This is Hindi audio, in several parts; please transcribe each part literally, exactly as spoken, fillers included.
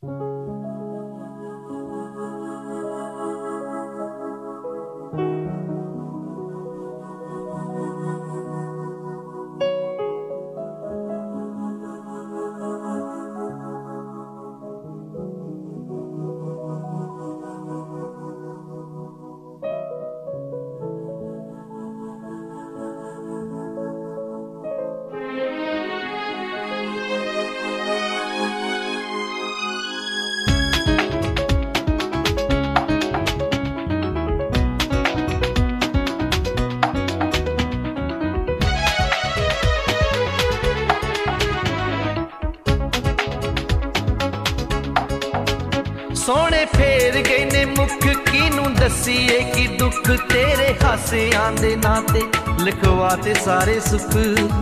सोने फेर गए ने मुख किनू दसीए कि दुख तेरे हासियां दे नाते लिखवाते सारे सुख।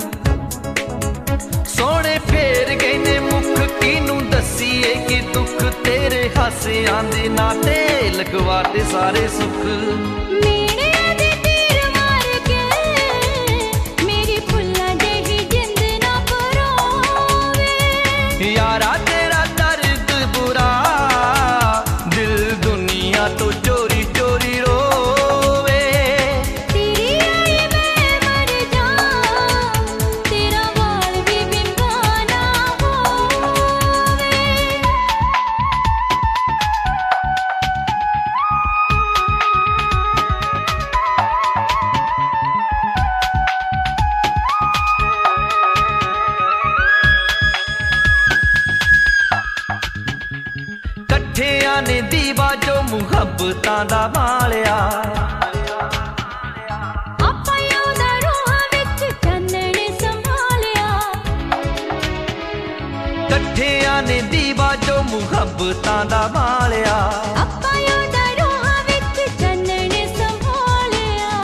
सोने फेर गए ने मुख किनू दसीए कि दुख तेरे हासियां दे नाते लिखवाते सारे सुख। यारा तेरा दर्द बुरा दिल दुनिया तो चोरी चोरी रोवे। तेरी आई मैं मर जाऊं तेरा वाल भी बिंगाना होवे। कट्ठियां ने दीवा जो मुहब्बतां दा मालिया। आपां दा रूहां विच चन्नण संभालिया। कट्ठियां ने दीवा जो मुहब्बतां दा मालिया। आपां दा रूहां विच चन्नण संभालिया।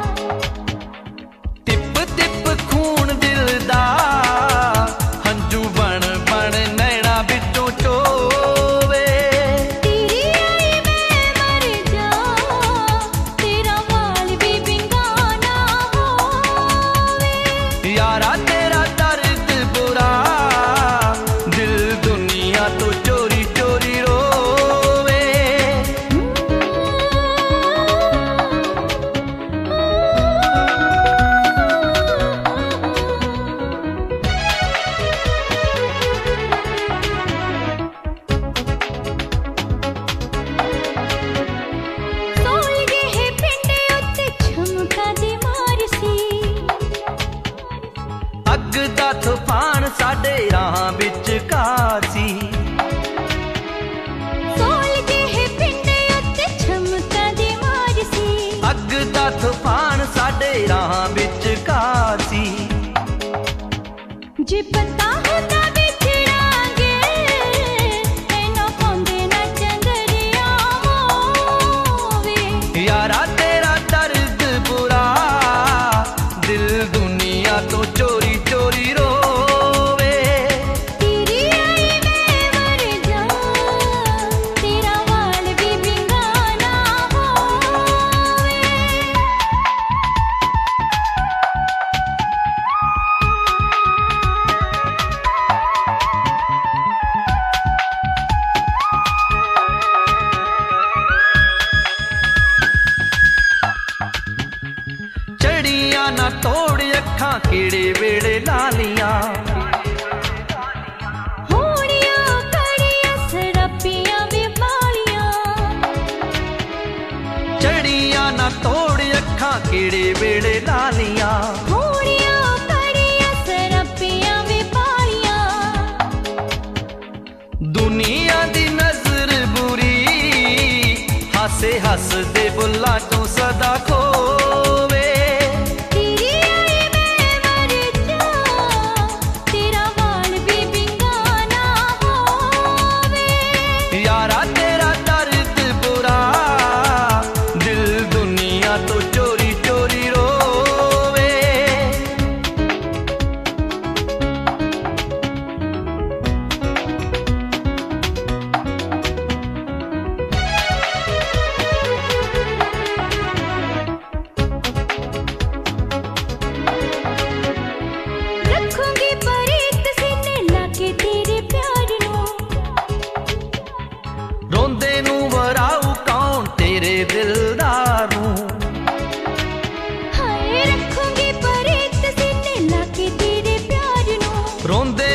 तिप तिप खून दिल दा हंजू बन बन नैना विचों चोवे। तेरी आई मैं मर जाऊं तेरा वाल भी बिंगाना होवे। यारा तेरा दर्द बुरा दिल दुनिया तो चोरी चोरी रोवे। सोल गए पिंडे उत्ते झुमका दी मार सी। अग दा तूफान साडे राह विच कासी। सोल गए पिंडे उत्ते झुमका दी मार सी। अग दा तूफान साडे राह विच कासी। जे पता होता बिछड़ांगे ऐना पांदे ना चंदरिया मोवे। यारा तेरा दर्द बुरा दिल दुनिया तो चोरी चोरी रोवे। तेरी आई मैं मर जाऊं तेरा वाल भी बिंगाना होवे। चढ़िया ना तोड़ अखां केड़े वेड़े लालियां। होड़ियां कड़ियां सरपियां भी बालियां। चढ़िया ना तोड़ अखां केड़े वेड़े लालियां। होड़ियां कड़ियां सरपियां भी बालियां। दुनिया दी नजर बुरी हासे हस दे बुल्ला तो सदा खोवे। तेरी आई मैं मर जाऊं तेरा वाल भी बिंगाना होवे। यारा तेरा दर्द बुरा दिल दुनिया तो चोरी चोरी रोवे। रोंदे